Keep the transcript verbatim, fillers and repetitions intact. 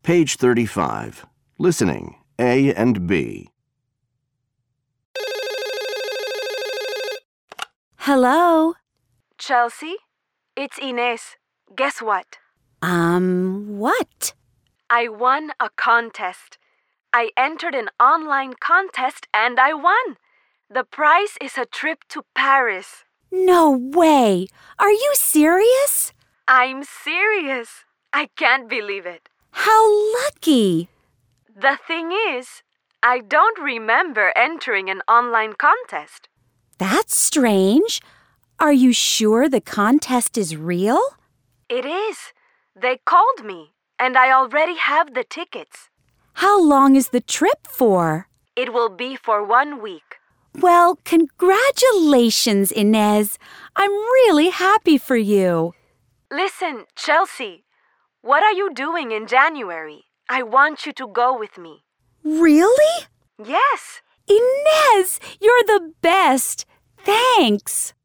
Page thirty-five. Listening, A and B. Hello? Chelsea, it's Inez. Guess what? Um, what? I won a contest. I entered an online contest and I won. The prize is a trip to Paris. No way! Are you serious? I'm serious. I can't believe it. How lucky! The thing is, I don't remember entering an online contest. That's strange. Are you sure the contest is real? It is. They called me, and I already have the tickets. How long is the trip for? It will be for one week. Well, congratulations, Inez. I'm really happy for you. Listen, Chelsea, what are you doing in January? I want you to go with me. Really? Yes. Inez, you're the best. Thanks.